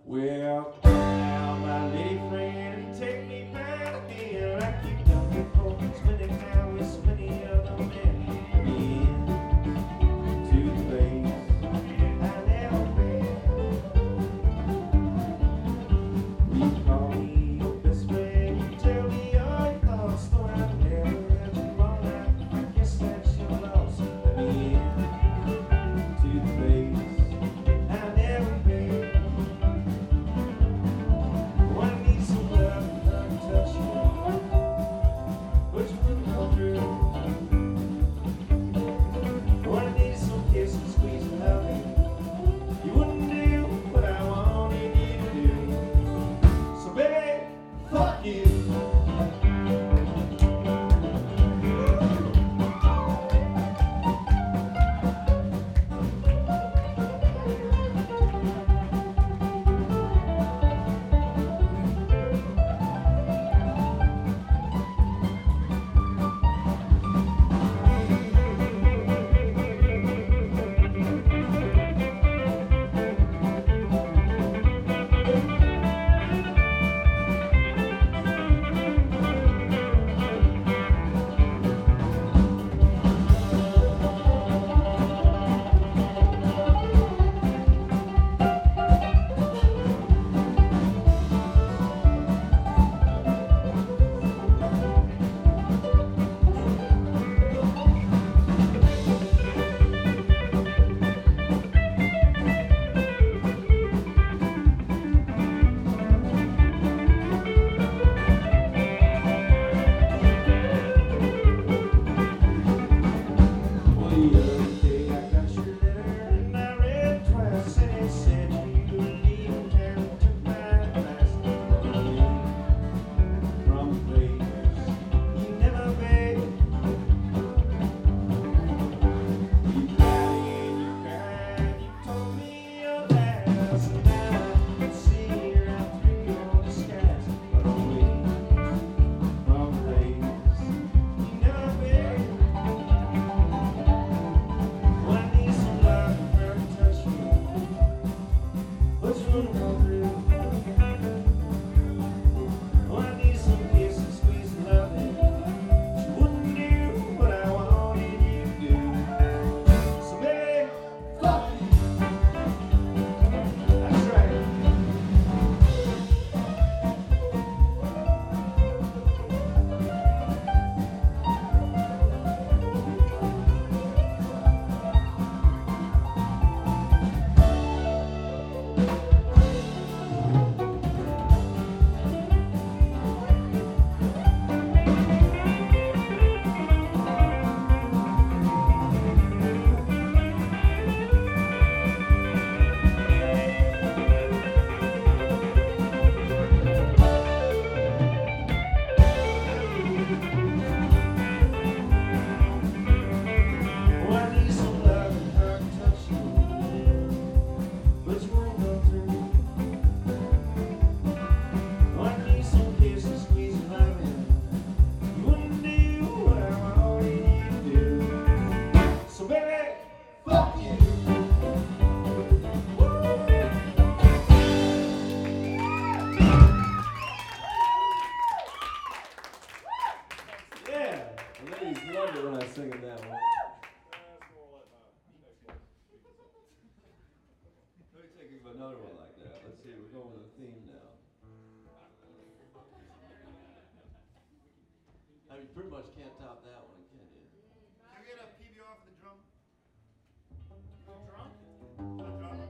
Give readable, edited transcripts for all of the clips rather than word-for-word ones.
Well, now my lady friend, take me back here. I keep done before, spending time with so many other men. To the place I never been. You call me your best friend, you tell me all your thoughts, though I never let you all out. I guess that's your loss. Let me in to the place I never been. Oh, I need some love and touch you, but you wouldn't come through. Oh, I need some kiss and squeeze and loving. You wouldn't do what I wanted you to do. So baby, fuck you. Another one like that. Let's see, we're going with a theme now. I mean, pretty much can't top that one, can you? Can we get a PBR for the drum? The drum? The drummer?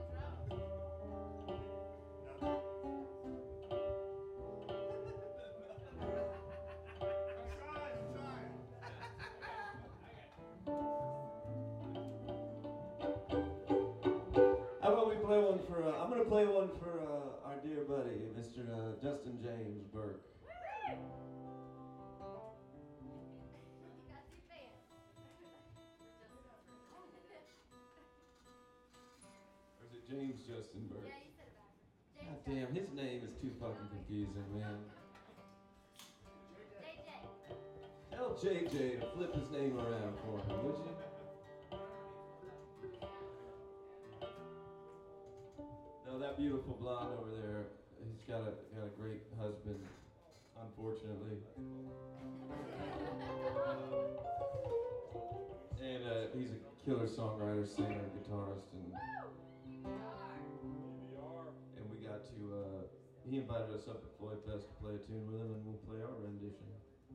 I'm trying. How about we play one for, I'm going to play one for our dear buddy, Mr. Justin James Burke. Or is it James Justin Burke? Yeah, you said it backwards. God damn, his name is too fucking confusing, man. JJ. Tell JJ to flip his name around for him, would you? No, that beautiful blonde over there, got a great husband, unfortunately. And he's a killer songwriter, singer, guitarist, and we got to. He invited us up at Floyd Fest to play a tune with him, and we'll play our rendition.